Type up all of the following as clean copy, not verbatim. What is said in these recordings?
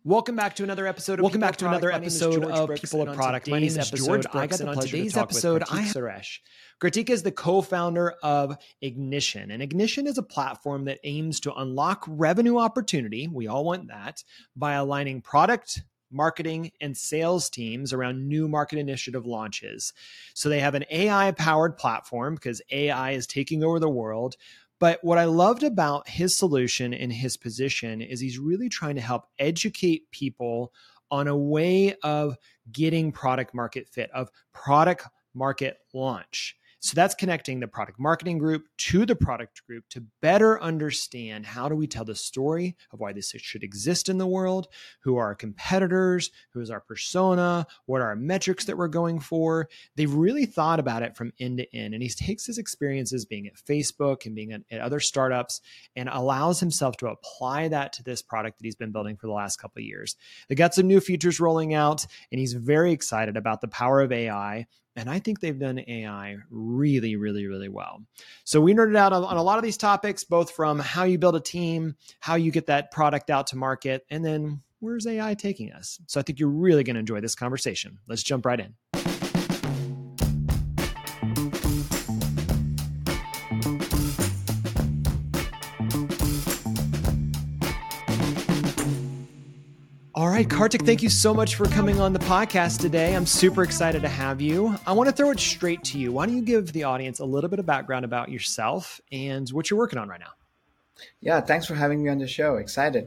Welcome back to another episode of People of Product. My name is George Brooks, and on today's episode, I have Suresh. Kartik is the co-founder of Ignition, and Ignition is a platform that aims to unlock revenue opportunity. We all want that by aligning product, marketing, and sales teams around new market initiative launches. So they have an AI-powered platform because AI is taking over the world. But what I loved about his solution and his position is he's really trying to help educate people on a way of getting product market fit, of product market launch. So that's connecting the product marketing group to the product group to better understand how do we tell the story of why this should exist in the world, who are our competitors, who is our persona, what are our metrics that we're going for. They've really thought about it from end to end. And he takes his experiences being at Facebook and being at other startups and allows himself to apply that to this product that he's been building for the last couple of years. They got some new features rolling out, and he's very excited about the power of AI. And I think they've done AI really, really, really well. So we nerded out on a lot of these topics, both from how you build a team, how you get that product out to market, and then where's AI taking us? So I think you're really going to enjoy this conversation. Let's jump right in. All right, Kartik, thank you so much for coming on the podcast today. I'm super excited to have you. I want to throw it straight to you. Why don't you give the audience a little bit of background about yourself and what you're working on right now? Yeah, thanks for having me on the show. Excited.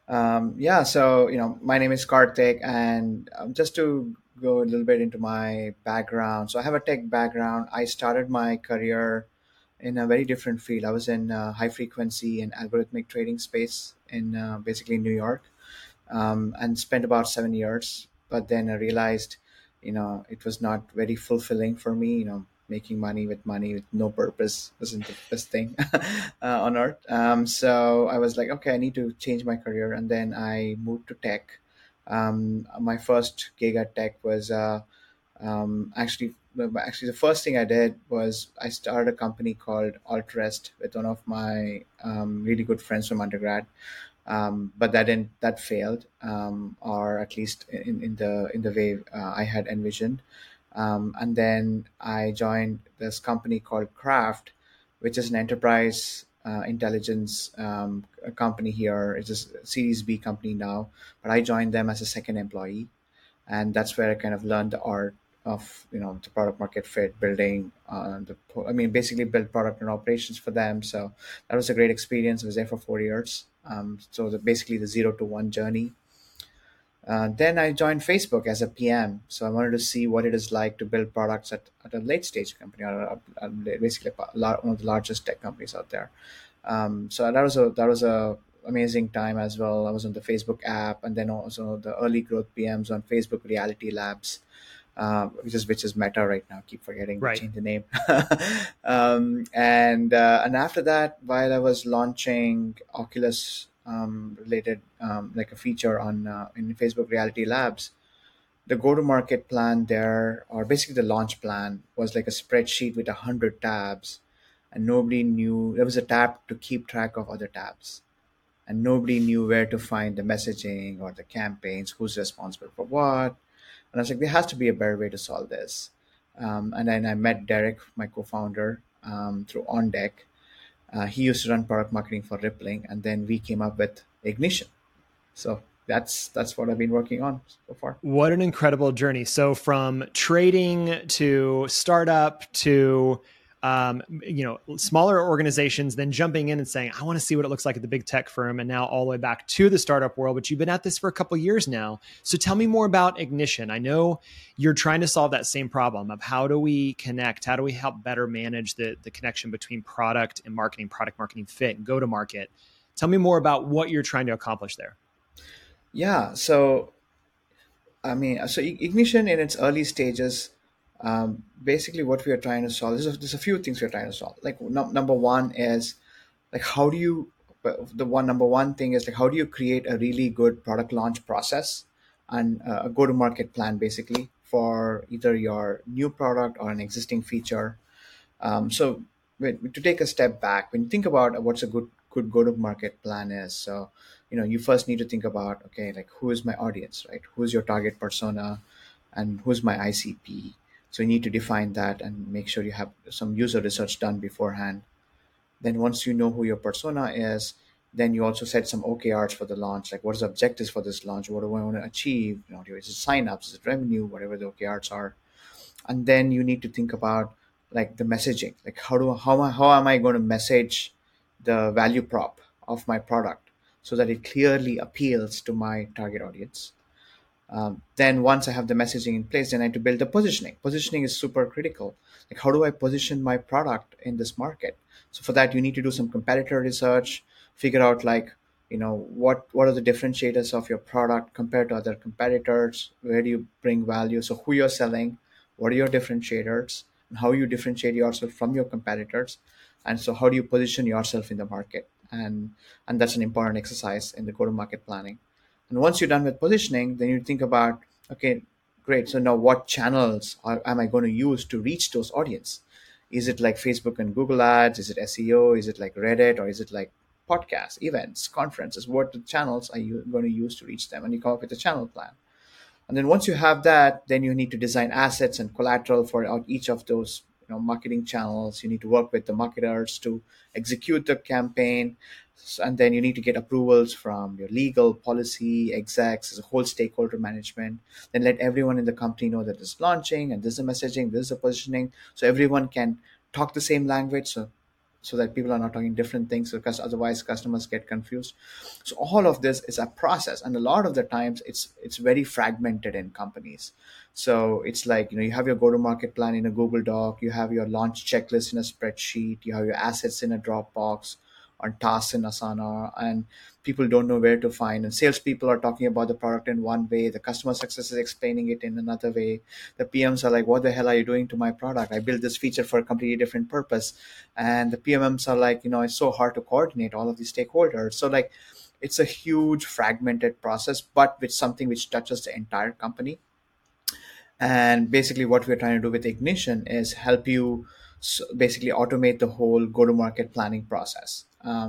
My name is Kartik, and just to go a little bit into my background. So I have a tech background. I started my career in a very different field. I was in high frequency and algorithmic trading space in basically New York. And spent about 7 years. But then I realized, it was not very fulfilling for me. Making money with no purpose wasn't the best thing on earth. So I was like, okay, I need to change my career. And then I moved to tech. My first gig at tech was actually the first thing I did was I started a company called Altrest with one of my really good friends from undergrad. But that failed, or at least in the way I had envisioned. And then I joined this company called Craft, which is an enterprise intelligence company here. It's a Series B company now, but I joined them as a second employee, and that's where I kind of learned the art of the product market fit, building basically build product and operations for them. So that was a great experience. I was there for 4 years. Basically the 0 to 1 journey. Then I joined Facebook as a PM. So I wanted to see what it is like to build products at a late stage company, or basically one of the largest tech companies out there. So that was a amazing time as well. I was on the Facebook app, and then also the early growth PMs on Facebook Reality Labs. Which is Meta right now. I keep forgetting to change the name. And after that, while I was launching Oculus related like a feature on in Facebook Reality Labs, the go-to-market plan there, or basically the launch plan, was like a spreadsheet with 100 tabs, and nobody knew there was a tab to keep track of other tabs, and nobody knew where to find the messaging or the campaigns, who's responsible for what. And I was like, there has to be a better way to solve this. And then I met Derek, my co-founder, through OnDeck. He used to run product marketing for Rippling, and then we came up with Ignition. So that's what I've been working on so far. What an incredible journey. So from trading to startup to smaller organizations, then jumping in and saying, I want to see what it looks like at the big tech firm, and now all the way back to the startup world. But you've been at this for a couple of years now. So tell me more about Ignition. I know you're trying to solve that same problem of how do we connect? How do we help better manage the connection between product and marketing, product marketing fit, and go to market? Tell me more about what you're trying to accomplish there. Yeah. So Ignition in its early stages, basically what we are trying to solve, there's a few things we're trying to solve. Like number one is like, how do you create a really good product launch process and a go-to-market plan basically for either your new product or an existing feature. To take a step back, when you think about what's a good go-to-market plan is, so you first need to think about, okay, like who is my audience, right? Who's your target persona, and who's my ICP? So you need to define that and make sure you have some user research done beforehand. Then once you know who your persona is, then you also set some OKRs for the launch. Like, what is the objectives for this launch? What do I want to achieve? Is it signups? Is it revenue? Whatever the OKRs are. And then you need to think about like the messaging. Like, how am I going to message the value prop of my product so that it clearly appeals to my target audience. Then once I have the messaging in place, then I need to build the positioning. Positioning is super critical. Like, how do I position my product in this market? So for that, you need to do some competitor research, figure out like, what are the differentiators of your product compared to other competitors? Where do you bring value? So who you're selling, what are your differentiators, and how you differentiate yourself from your competitors? And so how do you position yourself in the market? And that's an important exercise in the go-to-market planning. And once you're done with positioning, then you think about, okay, great. So now what channels am I going to use to reach those audience? Is it like Facebook and Google ads? Is it SEO? Is it like Reddit? Or is it like podcasts, events, conferences? What channels are you going to use to reach them? And you come up with a channel plan. And then once you have that, then you need to design assets and collateral for each of those marketing channels. You need to work with the marketers to execute the campaign. And then you need to get approvals from your legal, policy, execs, as a whole stakeholder management. Then let everyone in the company know that this is launching and this is the messaging, this is the positioning. So everyone can talk the same language. So that people are not talking different things, because otherwise customers get confused. So all of this is a process, and a lot of the times it's very fragmented in companies. So it's like, you have your go-to-market plan in a Google Doc, you have your launch checklist in a spreadsheet, you have your assets in a Dropbox, on tasks in Asana, and people don't know where to find. And salespeople are talking about the product in one way, the customer success is explaining it in another way. The PMs are like, what the hell are you doing to my product? I built this feature for a completely different purpose. And the PMMs are like, it's so hard to coordinate all of these stakeholders. So like, it's a huge fragmented process, but with something which touches the entire company. And basically what we're trying to do with Ignition is help you basically automate the whole go-to-market planning process.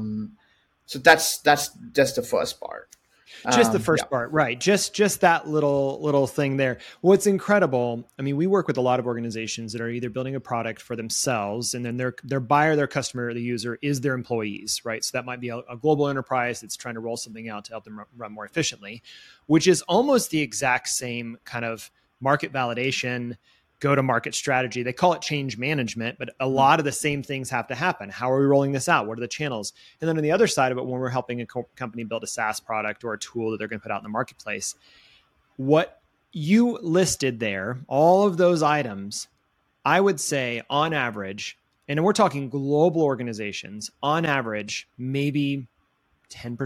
So that's just the first part. Just the first part, right? Just that little thing there. What's incredible, I mean, we work with a lot of organizations that are either building a product for themselves, and then their buyer, their customer, the user is their employees, right? So that might be a global enterprise that's trying to roll something out to help them run more efficiently, which is almost the exact same kind of market validation, go-to-market strategy. They call it change management, but a lot of the same things have to happen. How are we rolling this out? What are the channels? And then on the other side of it, when we're helping a company build a SaaS product or a tool that they're going to put out in the marketplace, what you listed there, all of those items, I would say on average, and we're talking global organizations, on average, maybe 10%,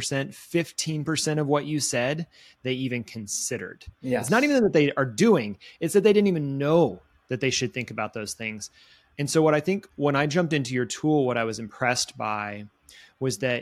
15% of what you said, they even considered. Yes. It's not even that they are doing, it's that they didn't even know that they should think about those things. And so what I think when I jumped into your tool, what I was impressed by was that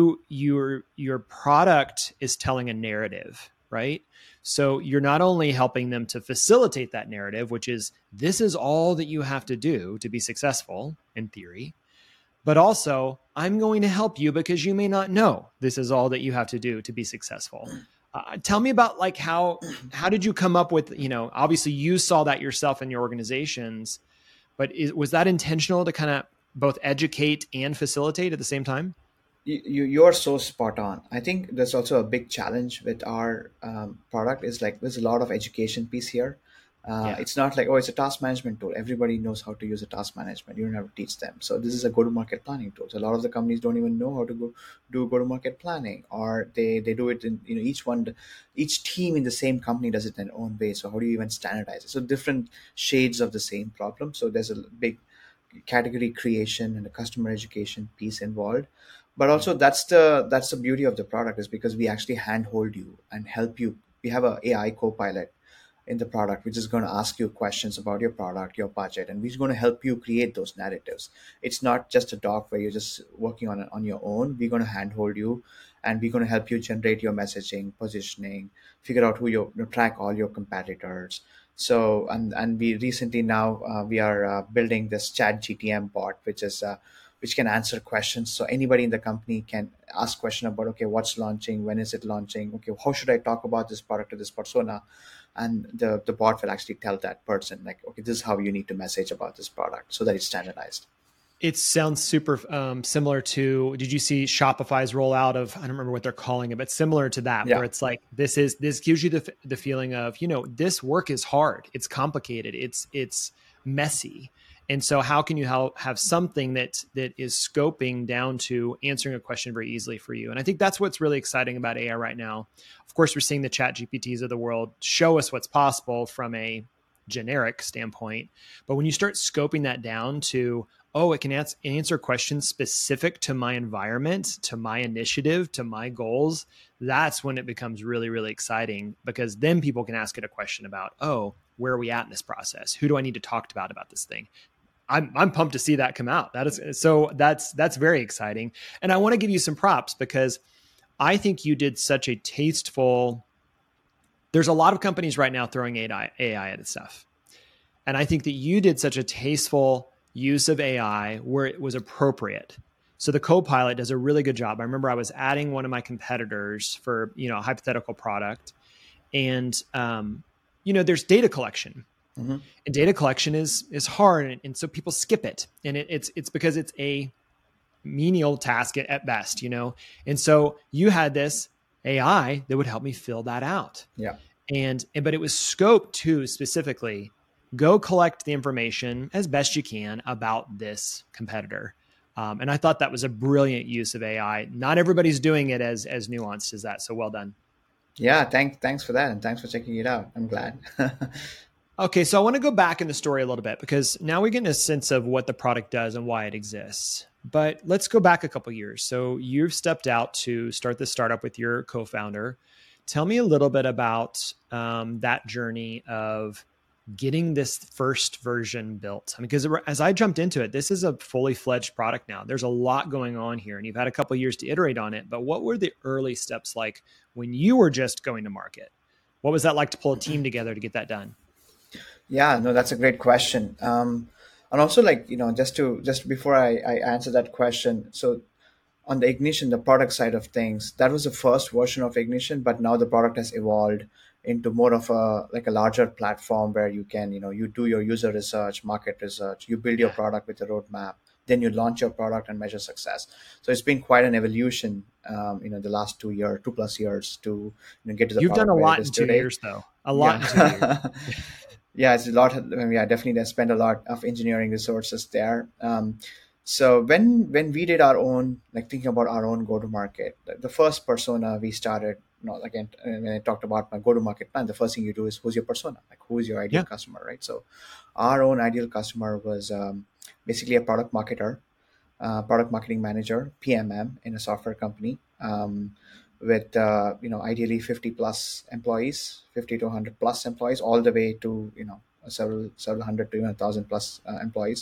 your product is telling a narrative, right? So you're not only helping them to facilitate that narrative, which is this is all that you have to do to be successful in theory, but also I'm going to help you because you may not know this is all that you have to do to be successful. Tell me about like how did you come up with, obviously you saw that yourself in your organizations, but was that intentional to kind of both educate and facilitate at the same time? You're so spot on. I think there's also a big challenge with our product is like there's a lot of education piece here. It's not like, it's a task management tool. Everybody knows how to use a task management. You don't have to teach them. So this is a go-to-market planning tool. So a lot of the companies don't even know how to do go-to-market planning, or they do it in, each team in the same company does it in their own way. So how do you even standardize it? So different shades of the same problem. So there's a big category creation and a customer education piece involved. But also that's the beauty of the product, is because we actually handhold you and help you. We have an AI co-pilot in the product, which is going to ask you questions about your product, your budget, and we're going to help you create those narratives. It's not just a doc where you're just working on your own. We're going to handhold you, and we're going to help you generate your messaging, positioning, figure out who track all your competitors. So, and we recently now we are building this Chat GTM bot, which is which can answer questions. So anybody in the company can ask question about, okay, what's launching, when is it launching, okay, how should I talk about this product to this persona, and the bot will actually tell that person like, okay, this is how you need to message about this product so that it's standardized. It sounds super similar to, did you see Shopify's rollout of, I don't remember what they're calling it, but similar to that, where it's like, this gives you the feeling of, this work is hard. It's complicated. It's messy. And so how can you have something that is scoping down to answering a question very easily for you? And I think that's what's really exciting about AI right now. Of course, we're seeing the ChatGPTs of the world show us what's possible from a generic standpoint. But when you start scoping that down to, it can answer questions specific to my environment, to my initiative, to my goals, that's when it becomes really, really exciting, because then people can ask it a question about, where are we at in this process? Who do I need to talk about this thing? I'm pumped to see that come out. That's very exciting. And I want to give you some props, because I think you did such a tasteful, there's a lot of companies right now throwing AI at this stuff. And I think that you did such a tasteful use of AI where it was appropriate. So the Copilot does a really good job. I remember I was adding one of my competitors for, a hypothetical product, and, there's data collection. Mm-hmm. And data collection is hard. And so people skip it. And it's because it's a menial task at best, And so you had this AI that would help me fill that out. Yeah. But it was scoped to specifically go collect the information as best you can about this competitor. And I thought that was a brilliant use of AI. Not everybody's doing it as nuanced as that. So well done. Yeah. Thanks for that. And thanks for checking it out. I'm glad. Okay. So I want to go back in the story a little bit, because now we're getting a sense of what the product does and why it exists. But let's go back a couple of years. So you've stepped out to start this startup with your co-founder. Tell me a little bit about that journey of getting this first version built. I mean, because as I jumped into it, this is a fully fledged product now. There's a lot going on here, and you've had a couple of years to iterate on it. But what were the early steps like when you were just going to market? What was that like to pull a team together to get that done? Yeah, no, that's a great question. And also, just before I answer that question, so on the Ignition, the product side of things, that was the first version of Ignition, but now the product has evolved into more of a larger platform where you can, you do your user research, market research, you build your product with a roadmap, then you launch your product and measure success. So it's been quite an evolution, the last 2+ years to get to the. You've done a lot in 2 years, though. A lot in 2 years. Yeah, it's a lot. Definitely I spent a lot of engineering resources there. So when we did our own, thinking about our own go-to-market, the first persona we started, again, when I talked about my go-to-market plan, the first thing you do is, who's your persona? Who is your ideal customer, right? So our own ideal customer was basically a product marketer, product marketing manager, PMM in a software company, with ideally 50 plus employees, 50 to 100 plus employees, all the way to several hundred to 1,000 plus employees,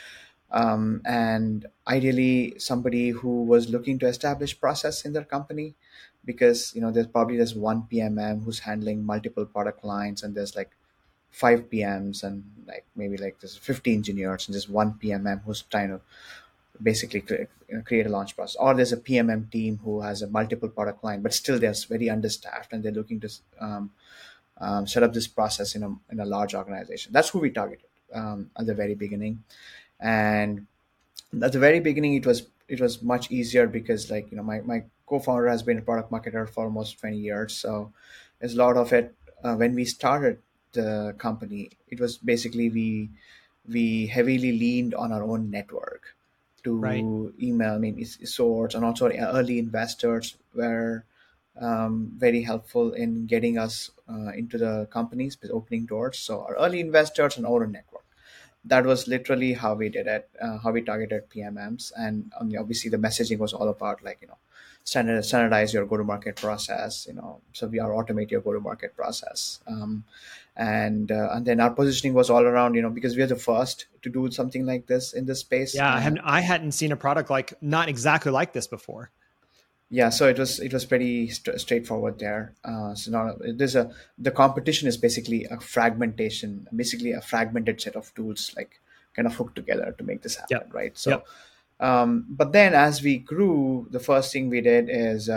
and ideally somebody who was looking to establish process in their company, because there's one PMM who's handling multiple product lines, and there's 5 PMs, and there's 50 engineers, and just one PMM who's trying to basically create a launch process. Or there's a PMM team who has a multiple product line, but still they're very understaffed, and they're looking to set up this process in a large organization. That's who we targeted at the very beginning. And at the very beginning, it was much easier because my co-founder has been a product marketer for almost 20 years. So there's a lot of it. When we started the company, it was basically we heavily leaned on our own network to email, source, and also early investors were very helpful in getting us into the companies, opening doors. So our early investors and our network. That was literally how we did it, how we targeted PMMs. And obviously the messaging was all about standardize your go-to-market process, so we are automate your go-to-market process. And then our positioning was all around, because we are the first to do something like this in this space. Yeah, I hadn't seen a product not exactly like this before. Yeah, so it was pretty straightforward there. So now the competition is basically a fragmented set of tools, kind of hooked together to make this happen, right? So But then as we grew, the first thing we did is,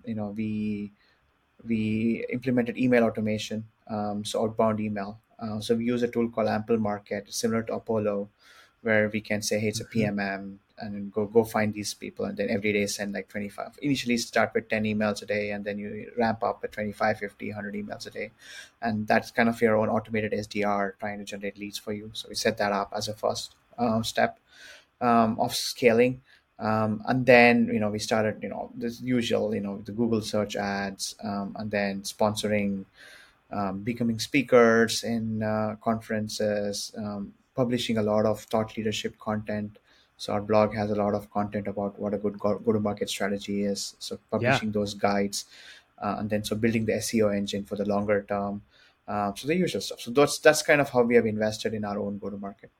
we implemented email automation, so outbound email. So we use a tool called Ample Market, similar to Apollo, where we can say, hey, it's a Mhm. PMM, and then go find these people, and then every day send like 25. Initially start with 10 emails a day, and then you ramp up at 25, 50, 100 emails a day. And that's kind of your own automated SDR trying to generate leads for you. So we set that up as a first step of scaling. And then, we started, this usual, the Google search ads, and then sponsoring, becoming speakers in conferences, publishing a lot of thought leadership content. So our blog has a lot of content about what a good go-to-market strategy is. So Yeah. publishing those guides, and then so building the SEO engine for the longer term. So the usual stuff. So that's kind of how we have invested in our own go-to-market.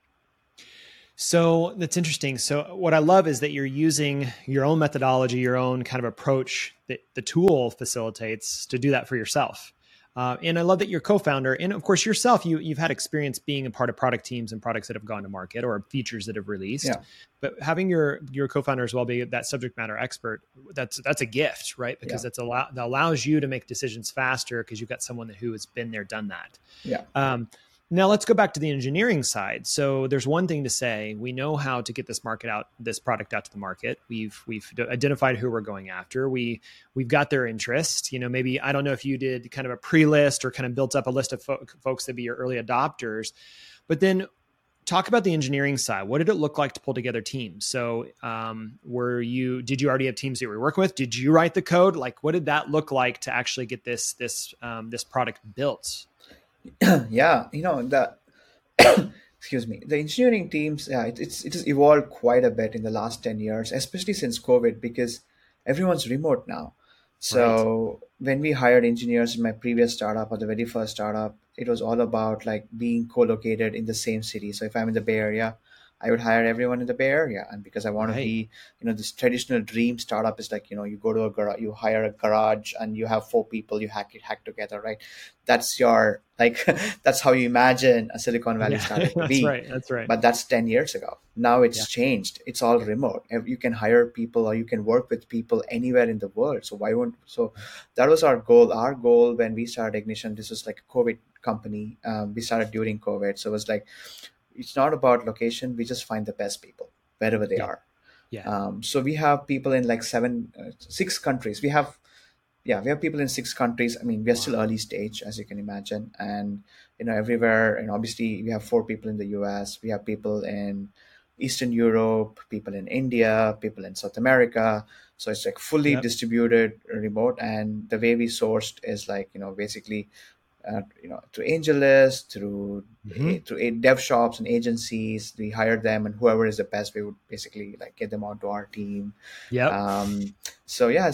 So that's interesting. So what I love is that you're using your own methodology, your own kind of approach that the tool facilitates to do that for yourself. And I love that you're co-founder, and of course yourself. You've had experience being a part of product teams and products that have gone to market or features that have released. Yeah. But having your co-founder as well be that subject matter expert, that's a gift, right? Because that allows you to make decisions faster because you've got someone who has been there, done that. Yeah. Now let's go back to the engineering side. So there's one thing to say, we know how to get this product out to the market. We've identified who we're going after. We've got their interest. Maybe, I don't know if you did kind of a pre-list or kind of built up a list of folks that be your early adopters, but then talk about the engineering side. What did it look like to pull together teams? So did you already have teams that you were working with? Did you write the code? Like, what did that look like to actually get this product built? Yeah, excuse me, the engineering teams, yeah, it has evolved quite a bit in the last 10 years, especially since COVID, because everyone's remote now. Right. So when we hired engineers in my previous startup, or the very first startup, it was all about like being co-located in the same city. So if I'm in the Bay Area, I would hire everyone in the Bay Area. And because I want to Right. be, this traditional dream startup is like, you go to a garage, you hire a garage, and you have four people, you hack together, right? That's your, like, that's how you imagine a Silicon Valley Yeah, startup to that's be. right. That's right. But that's 10 years ago. Now Yeah. it's changed. It's all remote. You can hire people, or you can work with people anywhere in the world. So why won't, so that was our goal. Our goal when we started Ignition, this was like a COVID company. We started during COVID. So it was like, it's not about location. We just find the best people wherever they Yeah. are. Yeah. So we have people in like 6 countries. We have people in 6 countries. I mean, we are still Wow. early stage, as you can imagine, and everywhere. And obviously, we have 4 people in the U.S. We have people in Eastern Europe, people in India, people in South America. So it's like fully Yep. distributed, remote. And the way we sourced is like, basically, through AngelList, Hmm. through dev shops and agencies. We hired them, and whoever is the best, we would basically like get them onto our team. Yep. So yeah,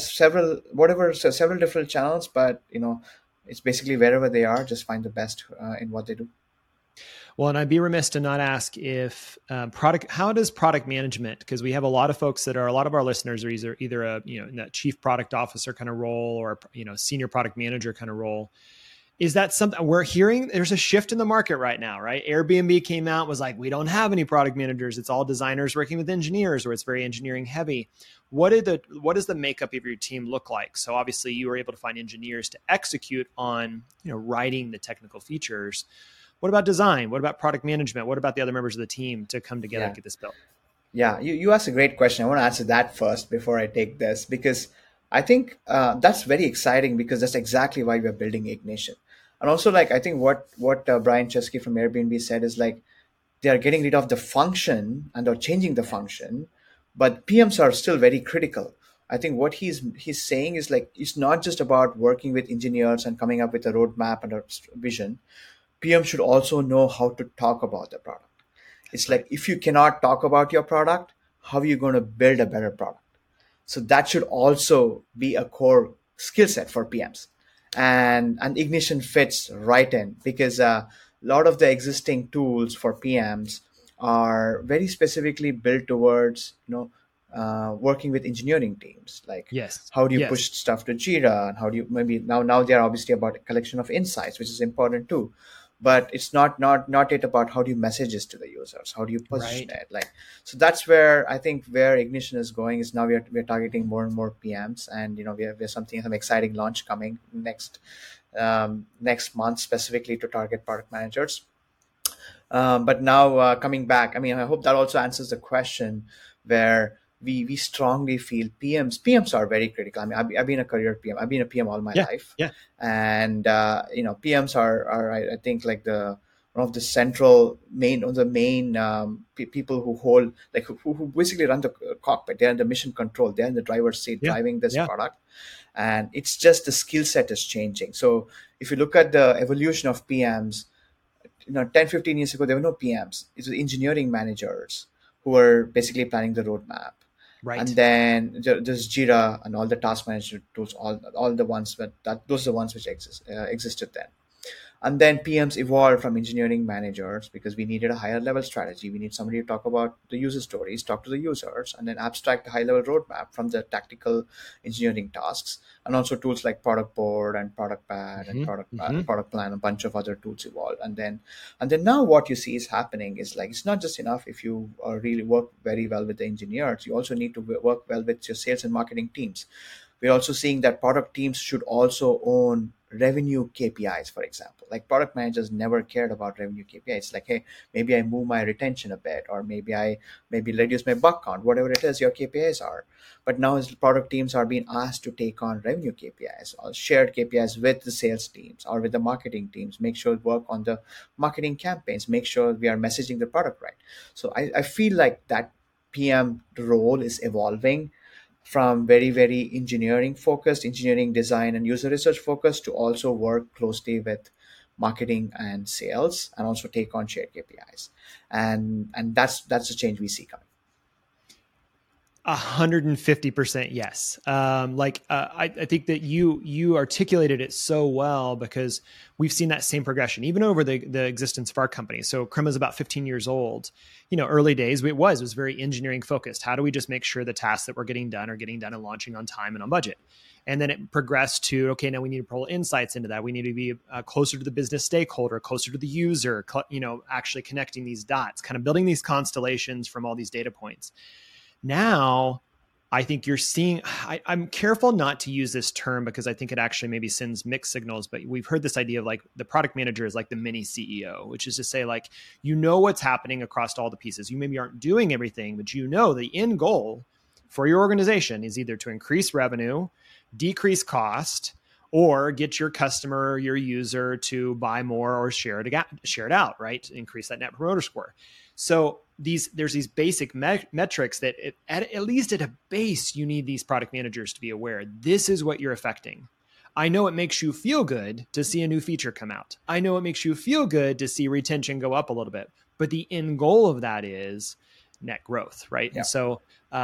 several different channels, but it's basically wherever they are, just find the best in what they do. Well, and I'd be remiss to not ask if how does product management, because we have a lot of our listeners are either a, in that chief product officer kind of role or, senior product manager kind of role. Is that something we're hearing? There's a shift in the market right now, right? Airbnb came out, was like, we don't have any product managers. It's all designers working with engineers, or it's very engineering heavy. What does the makeup of your team look like? So obviously you were able to find engineers to execute on, writing the technical features. What about design? What about product management? What about the other members of the team to come together Yeah, and get this built? yeah. You asked a great question. I want to answer that first before I take this, because I think that's very exciting, because that's exactly why we're building Ignition. And also, like, I think what Brian Chesky from Airbnb said is like, they are getting rid of the function and are changing the function, but PMs are still very critical. I think what he's saying is like, it's not just about working with engineers and coming up with a roadmap and a vision. PM should also know how to talk about the product. It's That's right. like, if you cannot talk about your product, how are you going to build a better product? So that should also be a core skill set for PMs. And Ignition fits right in, because a lot of the existing tools for PMs are very specifically built towards working with engineering teams. Like, Yes. how do you Yes. push stuff to Jira, and how do you maybe now they're obviously about a collection of insights, which is important too. but it's not it about how do you message this to the users, how do you position Right. it, like. So that's where I think where Ignition is going is now we're targeting more and more PMs, and we have some exciting launch coming next month specifically to target product managers. But now coming back, I mean, I hope that also answers the question where we strongly feel PMs are very critical. I mean, I've been a career PM. I've been a PM all my life. Yeah. And PMs are I think like one of the main people who hold, like, who basically run the cockpit. They're in the mission control. They're in the driver's seat driving this product. And it's just the skill set is changing. So if you look at the evolution of PMs, 10, 15 years ago, there were no PMs. It was engineering managers who were basically planning the roadmap. Right. And then there's Jira and all the task management tools, all the ones those are the ones which existed then. And then PMs evolved from engineering managers because we needed a higher level strategy. We need somebody to talk about the user stories, talk to the users, and then abstract the high level roadmap from the tactical engineering tasks. And also tools like Product Board and Product Pad and Product Plan, a bunch of other tools evolved. And then now what you see is happening is, like, it's not just enough if you really work very well with the engineers. You also need to work well with your sales and marketing teams. We're also seeing that product teams should also own revenue KPIs, for example. Like, product managers never cared about revenue KPIs. Like, hey, maybe I move my retention a bit, or maybe reduce my bug count, whatever it is your KPIs are. But now product teams are being asked to take on revenue KPIs or shared KPIs with the sales teams or with the marketing teams, make sure work on the marketing campaigns, make sure we are messaging the product right. So I feel like that PM role is evolving from very, very engineering design and user research focused to also work closely with marketing and sales, and also take on shared KPIs. And that's the change we see coming. 150% yes. I think that you articulated it so well, because we've seen that same progression even over the existence of our company. So Crema is about 15 years old. Early days, it was very engineering focused. How do we just make sure the tasks that we're getting done are getting done and launching on time and on budget? And then it progressed to, okay, now we need to pull insights into that. We need to be closer to the business stakeholder, closer to the user, actually connecting these dots, kind of building these constellations from all these data points. Now, I think you're seeing, I'm careful not to use this term because I think it actually maybe sends mixed signals, but we've heard this idea of, like, the product manager is like the mini CEO, which is to say, like, what's happening across all the pieces. You maybe aren't doing everything, but the end goal for your organization is either to increase revenue, decrease cost, or get your customer, your user to buy more or share it out, right? Increase that net promoter score. So there's these basic metrics that at least at a base, you need these product managers to be aware. This is what you're affecting. I know it makes you feel good to see a new feature come out. I know it makes you feel good to see retention go up a little bit, but the end goal of that is net growth, right? Yeah. And so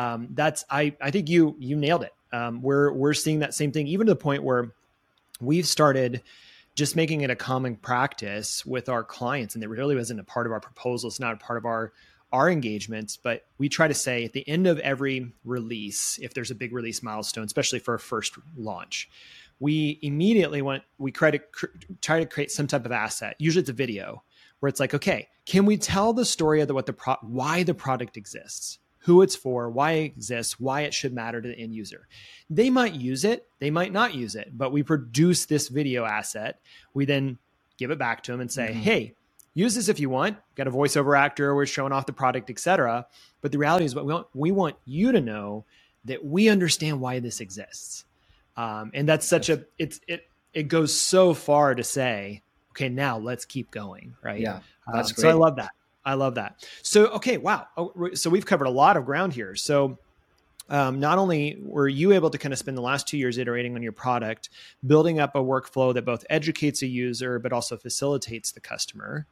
I think you nailed it. We're seeing that same thing, even to the point where we've started just making it a common practice with our clients. And it really wasn't a part of our proposal. It's not a part of our engagements, but we try to say at the end of every release, if there's a big release milestone, especially for a first launch, we immediately try to create some type of asset. Usually it's a video where it's like, okay, can we tell the story of why the product exists? Who it's for, why it exists, why it should matter to the end user. They might use it, they might not use it, but we produce this video asset. We then give it back to them and say, hey, use this if you want. Got a voiceover actor, we're showing off the product, etc. But the reality is, we want you to know that we understand why this exists. And that's such it goes so far to say, okay, now let's keep going, right? Yeah, that's great. So I love that. So, okay, wow. So we've covered a lot of ground here. So not only were you able to kind of spend the last 2 years iterating on your product, building up a workflow that both educates a user, but also facilitates the customer.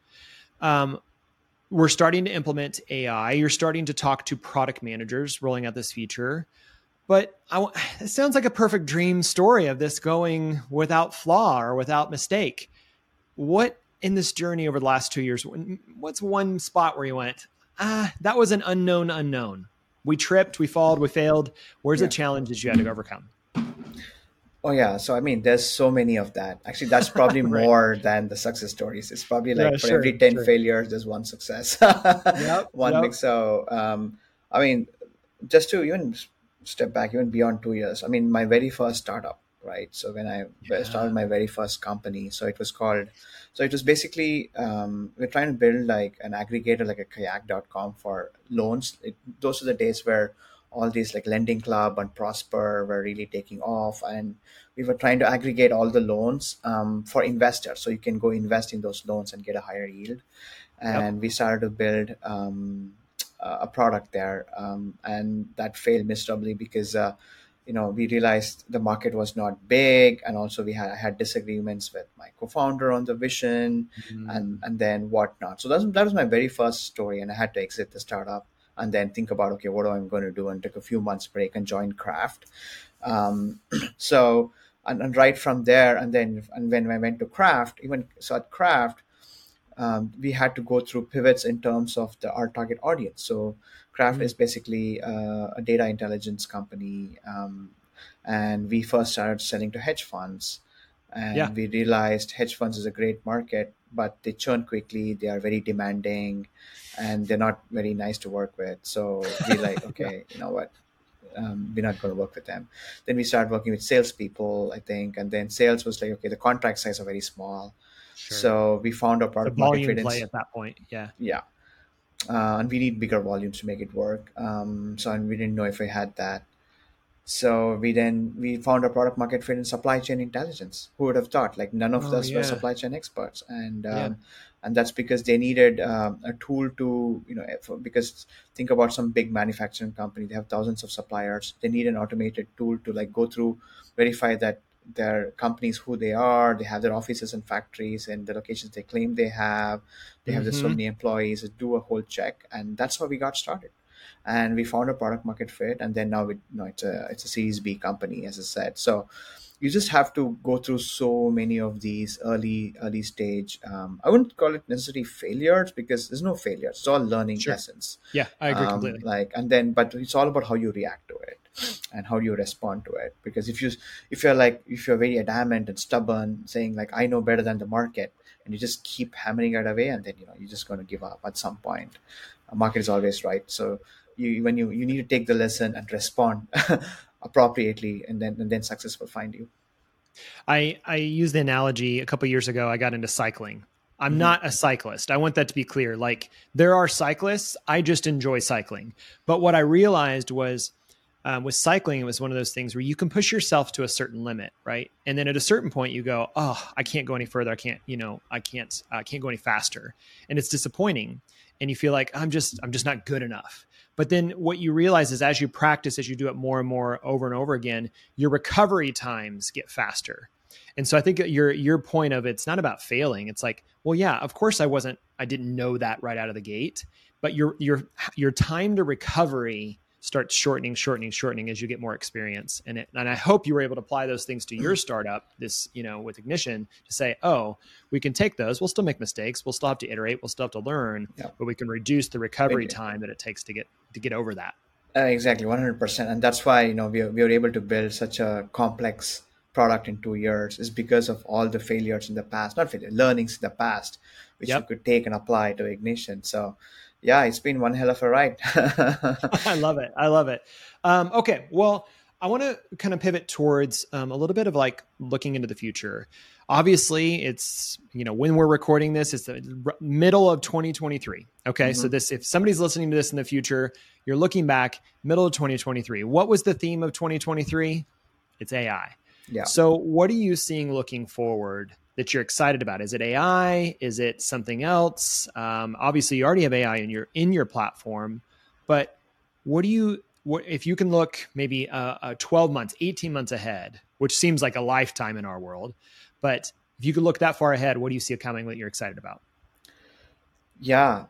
We're starting to implement AI. You're starting to talk to product managers, rolling out this feature. But it sounds like a perfect dream story of this going without flaw or without mistake. What in this journey over the last 2 years, what's one spot where you went, that was an unknown? We tripped, we failed. Where's the challenges you had to overcome? Oh yeah. So I mean, there's so many of that. Actually, that's probably Right. more than the success stories. It's probably Yeah, like for every sure, 10 sure. failures, there's one success. Yep, One yep. big. So I mean, just to even step back, even beyond 2 years. I mean, my very first startup, right? So when I started Yeah. my very first company, so it was called. So it was basically we're trying to build like an aggregator, like a kayak.com for loans. Those are the days where all these like Lending Club and Prosper were really taking off, and we were trying to aggregate all the loans for investors, so you can go invest in those loans and get a higher yield. Yep. And we started to build a product there, and that failed miserably because we realized the market was not big, and also I had disagreements with my co-founder on the vision, and Mm. then whatnot. So that was my very first story, and I had to exit the startup and then think about, okay, what am I going to do, and took a few months break and joined Craft. um, so and right from there, and when I went to Craft, even so at Craft, we had to go through pivots in terms of our target audience. So Craft Mm. is basically a data intelligence company, and we first started selling to hedge funds, Yeah. and we realized hedge funds is a great market, but they churn quickly, they are very demanding, and they're not very nice to work with. So we like, Yeah. okay, you know what, we're not going to work with them. Then we started working with salespeople, I think, and then sales was like, okay, the contract size are very small. Sure. So we found our It's a product market volume fit in, play at that point. Yeah. yeah, and we need bigger volumes to make it work. So and we didn't know if we had that. So we found our product market fit in supply chain intelligence. Who would have thought? Like none of Oh us were yeah. supply chain experts, Yeah. and that's because they needed a tool to because think about some big manufacturing company. They have thousands of suppliers. They need an automated tool to like go through, verify that their companies who they are. They have their offices and factories and the locations they claim they have. They have just so Mm-hmm. many employees. Do a whole check, and that's how we got started, and we found a product market fit, and then now it's a series B company, as I said. So you just have to go through so many of these early stage, I wouldn't call it necessarily failures, because there's no failures, it's all learning Sure. lessons. Yeah, I agree completely. Like, and then but it's all about how you react to it and how do you respond to it. Because if you're very adamant and stubborn, saying like I know better than the market, and you just keep hammering it away, and then you're just going to give up at some point. A market is always right. So you need to take the lesson and respond appropriately, and then success will find you. I used the analogy a couple years ago. I got into cycling. I'm Hmm. not a cyclist. I want that to be clear. Like there are cyclists. I just enjoy cycling. But what I realized was with cycling, it was one of those things where you can push yourself to a certain limit, right? And then at a certain point, you go, "Oh, I can't go any further. I can't, I can't go any faster," and it's disappointing. And you feel like I'm just not good enough. But then what you realize is as you practice, as you do it more and more over and over again, your recovery times get faster. And so I think your point of it's not about failing. It's like, well, yeah, of course I didn't know that right out of the gate, but your time to recovery starts shortening as you get more experience in it. And I hope you were able to apply those things to your startup, this, with Ignition, to say, oh, we can take those. We'll still make mistakes. We'll still have to iterate. We'll still have to learn, Yeah. but we can reduce the recovery Big- time that it takes to get over that. exactly, 100%. And that's why we are able to build such a complex product in 2 years, is because of all the failures in the past, not failure, learnings in the past, which we Yep. could take and apply to Ignition. So yeah, it's been one hell of a ride. I love it. I love it. Okay. Well, I want to kind of pivot towards a little bit of like looking into the future. Obviously, it's, when we're recording this, it's the middle of 2023. Okay. So Hmm. if somebody's listening to this in the future, you're looking back middle of 2023. What was the theme of 2023? It's AI. Yeah. So what are you seeing looking forward that you're excited about? Is it AI? Is it something else? Obviously, you already have AI in your platform, but what if you can look maybe 12 months, 18 months ahead, which seems like a lifetime in our world, but if you could look that far ahead, what do you see coming that you're excited about? Yeah,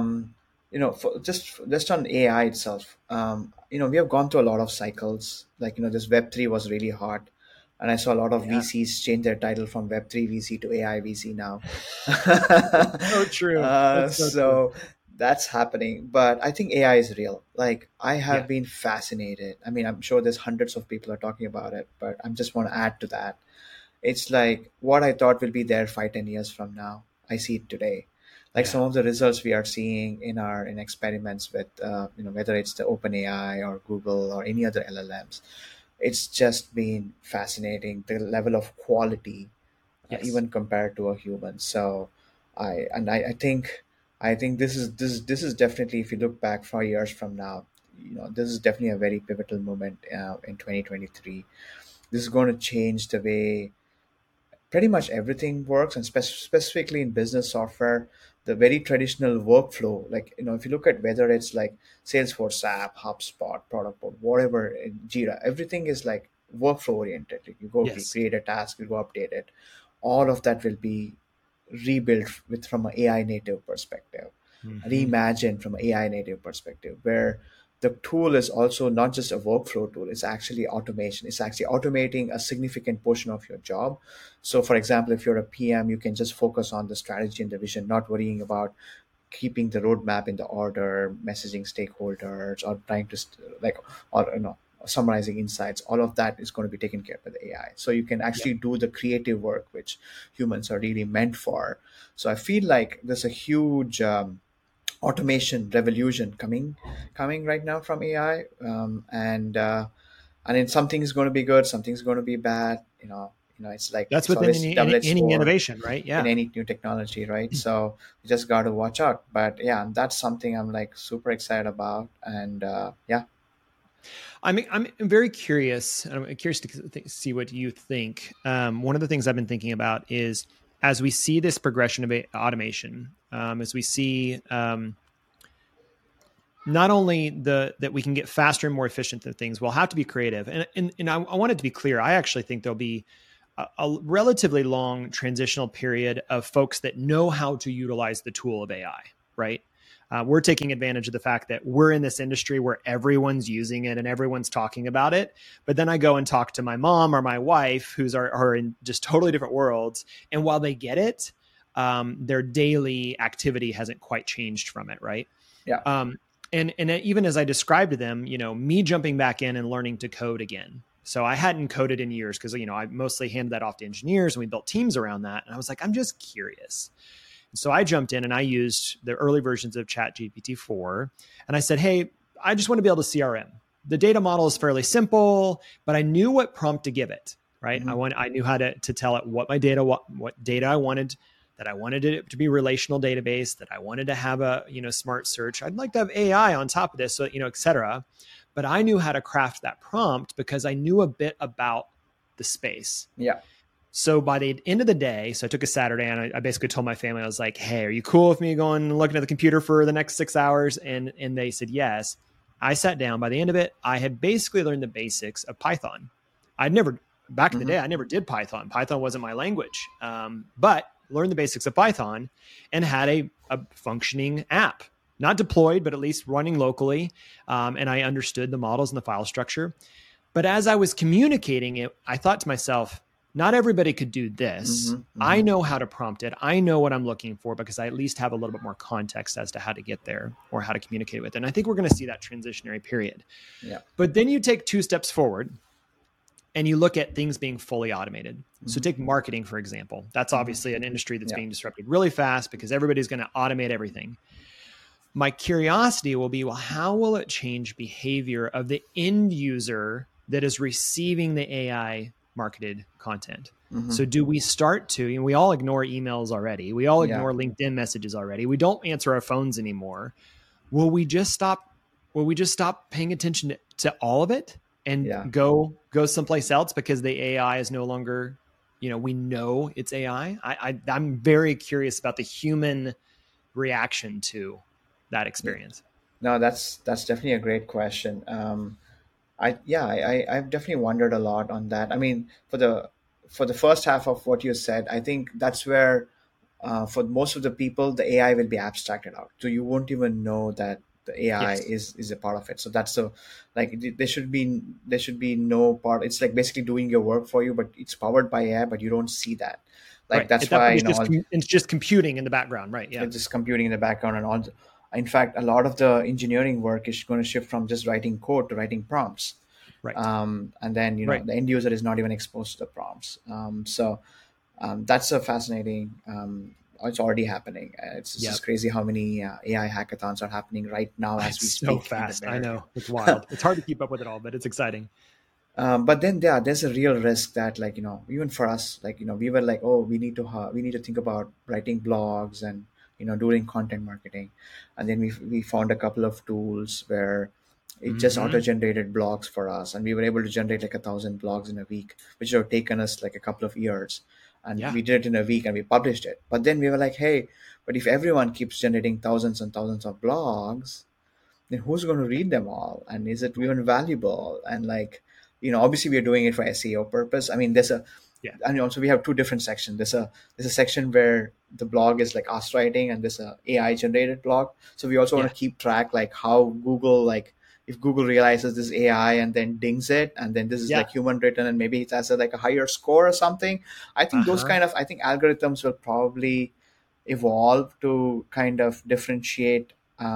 just on AI itself, we have gone through a lot of cycles. Like, this Web3 was really hot, and I saw a lot of Yeah, VCs change their title from Web3 VC to AI VC now. that's so true. That's so So true. that's happening. But I think AI is real. Like I Yeah. have been fascinated. I mean, I'm sure there's hundreds of people are talking about it, but I just want to add to that. It's like what I thought will be there 5, 10 years from now. I see it today. Like Yeah. some of the results we are seeing in experiments with whether it's the OpenAI or Google or any other LLMs, it's just been fascinating. The level of quality, Yes. even compared to a human. So, I think this is definitely, if you look back 5 years from now, this is definitely a very pivotal moment in 2023. This is going to change the way pretty much everything works, and specifically in business software, the very traditional workflow. Like if you look at whether it's like Salesforce app, HubSpot, product board, whatever, Jira, everything is like workflow oriented. Like you go Yes. create a task, you go update it. All of that will be rebuilt with from an AI native perspective, Hmm. reimagined from an AI native perspective, where the tool is also not just a workflow tool, it's actually automation. It's actually automating a significant portion of your job. So for example, if you're a PM, you can just focus on the strategy and the vision, not worrying about keeping the roadmap in the order, messaging stakeholders, or trying to or summarizing insights. All of that is going to be taken care of by the AI. So you can Yep. actually do the creative work which humans are really meant for. So I feel like there's a huge automation revolution coming right now from AI, and then something's going to be good, something's going to be bad. It's like That's it's within always double-edged any sword innovation, right? in Yeah. any new technology, right? So you just got to watch out. But yeah, that's something I'm like super excited about, and yeah. I'm very curious. I'm curious to see what you think. One of the things I've been thinking about is as we see this progression of automation, as we see not only that we can get faster and more efficient than things, we'll have to be creative. And I want it to be clear. I actually think there'll be a relatively long transitional period of folks that know how to utilize the tool of AI, right? We're taking advantage of the fact that we're in this industry where everyone's using it and everyone's talking about it. But then I go and talk to my mom or my wife, who's are in just totally different worlds. And while they get it, their daily activity hasn't quite changed from it, right? Yeah. Um, and even as I described to them, me jumping back in and learning to code again. So I hadn't coded in years because I mostly handed that off to engineers and we built teams around that. And I was like, I'm just curious. And so I jumped in and I used the early versions of ChatGPT 4, and I said, hey, I just want to be able to CRM. The data model is fairly simple, but I knew what prompt to give it. Right? Mm-hmm. I knew how to tell it what data I wanted, that I wanted it to be relational database, that I wanted to have a smart search. I'd like to have AI on top of this, so et cetera. But I knew how to craft that prompt because I knew a bit about the space. Yeah. So by the end of the day, so I took a Saturday and I basically told my family, I was like, hey, are you cool with me going and looking at the computer for the next 6 hours? And they said yes. I sat down. By the end of it, I had basically learned the basics of Python. Back in the day, I never did Python. Python wasn't my language. But learned the basics of Python and had a functioning app, not deployed, but at least running locally. And I understood the models and the file structure. But as I was communicating it, I thought to myself, not everybody could do this. I know how to prompt it. I know what I'm looking for because I at least have a little bit more context as to how to get there or how to communicate with it. And I think we're going to see that transitionary period. Yeah. But then you take 2 steps forward and you look at things being fully automated. So take marketing, for example. That's obviously an industry that's being disrupted really fast because everybody's going to automate everything. My curiosity will be, well, how will it change behavior of the end user that is receiving the AI marketed content? So do we start to, we all ignore emails already. We all ignore LinkedIn messages already. We don't answer our phones anymore. Will we just stop paying attention to all of it and go someplace else because the AI is no longer, we know it's AI? I'm very curious about the human reaction to that experience. No, that's definitely a great question. I've definitely wondered a lot on that. I mean, for the first half of what you said, I think that's where for most of the people the AI will be abstracted out, so you won't even know that the AI Yes. is a part of it. So that's the like there should be no part. It's like basically doing your work for you, but it's powered by AI, but you don't see that. Like Right. that's At that why point, it's just computing in the background, right? Yeah. it's just computing in the background and all. In fact, a lot of the engineering work is going to shift from just writing code to writing prompts. Right. And then, the end user is not even exposed to the prompts. That's a fascinating, it's already happening. It's just crazy how many AI hackathons are happening right now as we speak. So fast. I know. It's wild. It's hard to keep up with it all, but it's exciting. But then there's a real risk that, like, even for us, like, we were like, oh, we need to think about writing blogs and, doing content marketing. And then we found a couple of tools where it just auto-generated blogs for us. And we were able to generate like 1,000 blogs in a week, which would have taken us like a couple of years. And we did it in a week and we published it. But then we were like, hey, but if everyone keeps generating thousands and thousands of blogs, then who's going to read them all? And is it even valuable? And like, obviously we're doing it for SEO purpose. I mean, and also we have two different sections. There's a section where the blog is like us writing, and there's a AI generated blog. So we also want to keep track, like how Google, like if Google realizes this AI and then dings it, and then this is like human written, and maybe it has like a higher score or something. I think those I think algorithms will probably evolve to kind of differentiate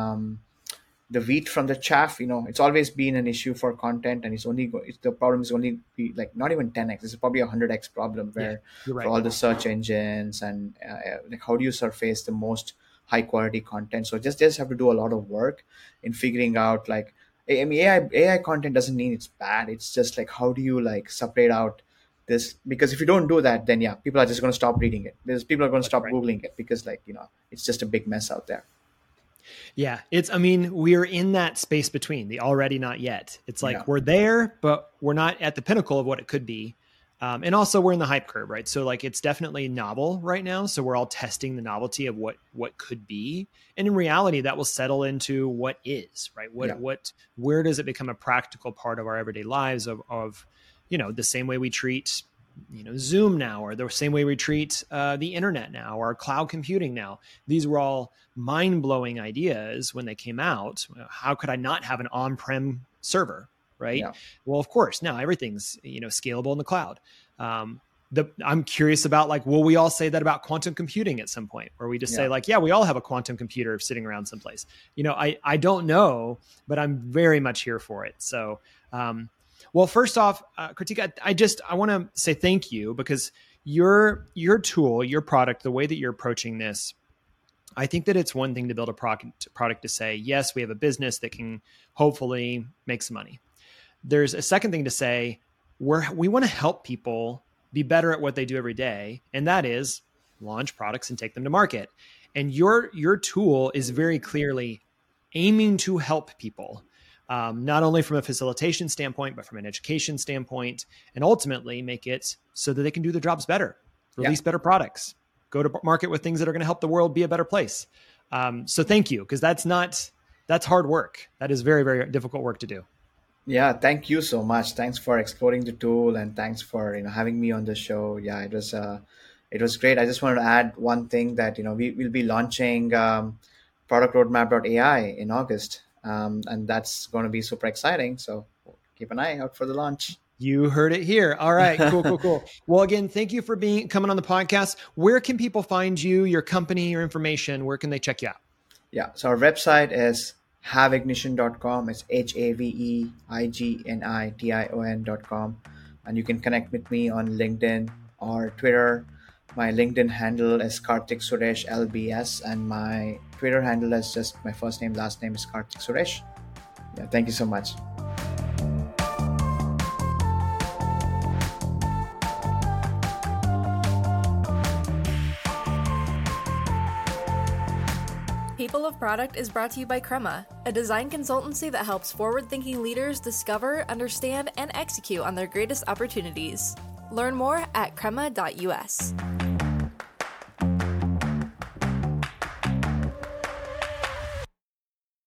the wheat from the chaff. It's always been an issue for content, and the problem is only be like not even 10x. It's probably 100x problem where for all the search engines and like how do you surface the most high quality content. So just have to do a lot of work in figuring out, like, I mean, AI content doesn't mean it's bad. It's just like, how do you like separate out this? Because if you don't do that, then people are just going to stop reading it. Because people are going to stop Googling it because, like, it's just a big mess out there. Yeah, we're in that space between the already not yet. It's like we're there, but we're not at the pinnacle of what it could be. And also we're in the hype curve, right? So like it's definitely novel right now. So we're all testing the novelty of what could be. And in reality, that will settle into what is, right? Where does it become a practical part of our everyday lives of the same way we treat Zoom now, or the same way we treat the internet now, or cloud computing now. These were all mind-blowing ideas when they came out. How could I not have an on-prem server, right? Yeah. Well, of course, now everything's scalable in the cloud. I'm curious about, like, will we all say that about quantum computing at some point, where we just say like, we all have a quantum computer sitting around someplace. I don't know, but I'm very much here for it. So, well, first off, Kartik, I want to say thank you, because your tool, your product, the way that you're approaching this, I think that it's one thing to build a product to say, yes, we have a business that can hopefully make some money. There's a second thing to say, we want to help people be better at what they do every day, and that is launch products and take them to market. And your tool is very clearly aiming to help people. Not only from a facilitation standpoint, but from an education standpoint, and ultimately make it so that they can do their jobs better, release better products, go to market with things that are going to help the world be a better place. So thank you, because that's hard work. That is very, very difficult work to do. Yeah, thank you so much. Thanks for exploring the tool, and thanks for having me on the show. Yeah, it was great. I just wanted to add one thing that we'll be launching productroadmap.ai in August. And that's going to be super exciting. So keep an eye out for the launch. You heard it here. All right, cool. Well, again, thank you for coming on the podcast. Where can people find you, your company, your information? Where can they check you out? Yeah, so our website is haveignition.com. It's HAVEIGNITION.com. And you can connect with me on LinkedIn or Twitter. My LinkedIn handle is Kartik Suresh LBS, and my Twitter handle is just my first name, last name is Kartik Suresh. Yeah, thank you so much. People of Product is brought to you by Crema, a design consultancy that helps forward-thinking leaders discover, understand, and execute on their greatest opportunities. Learn more at crema.us.